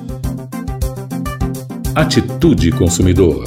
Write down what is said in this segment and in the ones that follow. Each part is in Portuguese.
Atitude Consumidor.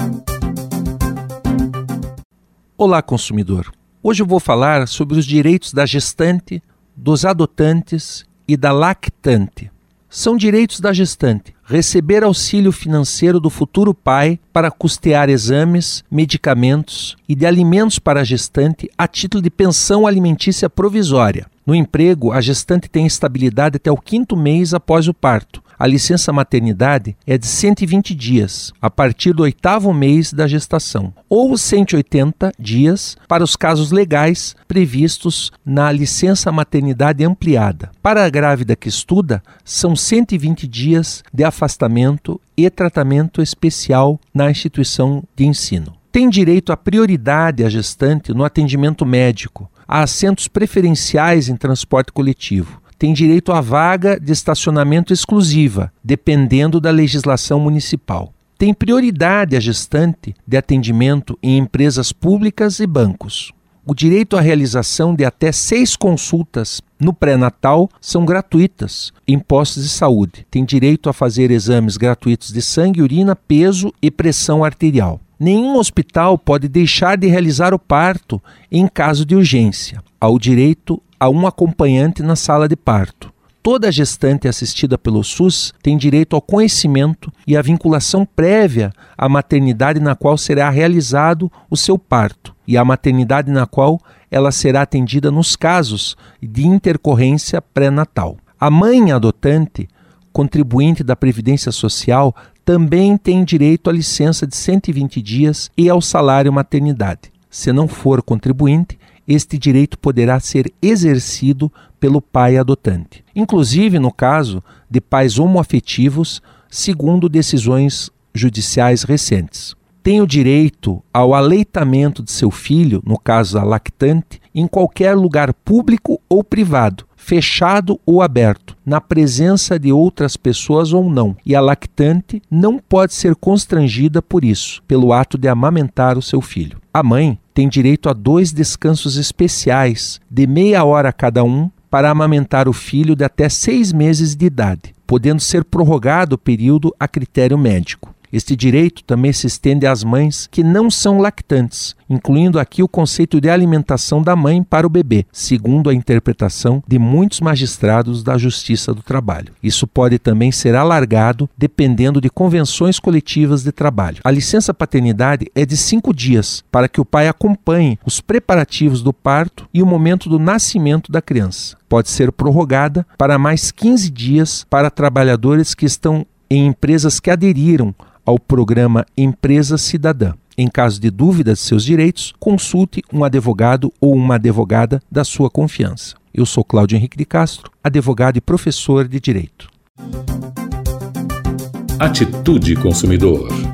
Olá, consumidor. Hoje eu vou falar sobre os direitos da gestante, dos adotantes e da lactante. São direitos da gestante receber auxílio financeiro do futuro pai para custear exames, medicamentos e de alimentos para a gestante a título de pensão alimentícia provisória. No emprego, a gestante tem estabilidade até o 5º mês após o parto. A licença maternidade é de 120 dias, a partir do 8º mês da gestação, ou 180 dias para os casos legais previstos na licença maternidade ampliada. Para a grávida que estuda, são 120 dias de afastamento e tratamento especial na instituição de ensino. Tem direito à prioridade a gestante no atendimento médico, a assentos preferenciais em transporte coletivo. Tem direito à vaga de estacionamento exclusiva, dependendo da legislação municipal. Tem prioridade a gestante de atendimento em empresas públicas e bancos. O direito à realização de até 6 consultas no pré-natal são gratuitas em postos de saúde. Tem direito a fazer exames gratuitos de sangue, urina, peso e pressão arterial. Nenhum hospital pode deixar de realizar o parto em caso de urgência. Há o direito a um acompanhante na sala de parto. Toda gestante assistida pelo SUS tem direito ao conhecimento e à vinculação prévia à maternidade na qual será realizado o seu parto e à maternidade na qual ela será atendida nos casos de intercorrência pré-natal. A mãe adotante, contribuinte da Previdência Social, também tem direito à licença de 120 dias e ao salário maternidade. Se não for contribuinte, este direito poderá ser exercido pelo pai adotante, inclusive no caso de pais homoafetivos, segundo decisões judiciais recentes. Tem o direito ao aleitamento de seu filho, no caso da lactante, em qualquer lugar público ou privado, fechado ou aberto, na presença de outras pessoas ou não, e a lactante não pode ser constrangida por isso, pelo ato de amamentar o seu filho. A mãe tem direito a 2 descansos especiais, de meia hora cada um, para amamentar o filho de até 6 meses de idade, podendo ser prorrogado o período a critério médico. Este direito também se estende às mães que não são lactantes, incluindo aqui o conceito de alimentação da mãe para o bebê, segundo a interpretação de muitos magistrados da Justiça do Trabalho. Isso pode também ser alargado dependendo de convenções coletivas de trabalho. A licença paternidade é de 5 dias, para que o pai acompanhe os preparativos do parto e o momento do nascimento da criança. Pode ser prorrogada para mais 15 dias para trabalhadores que estão em empresas que aderiram ao programa Empresa Cidadã. Em caso de dúvida de seus direitos, consulte um advogado ou uma advogada da sua confiança. Eu sou Cláudio Henrique de Castro, advogado e professor de Direito. Atitude Consumidor.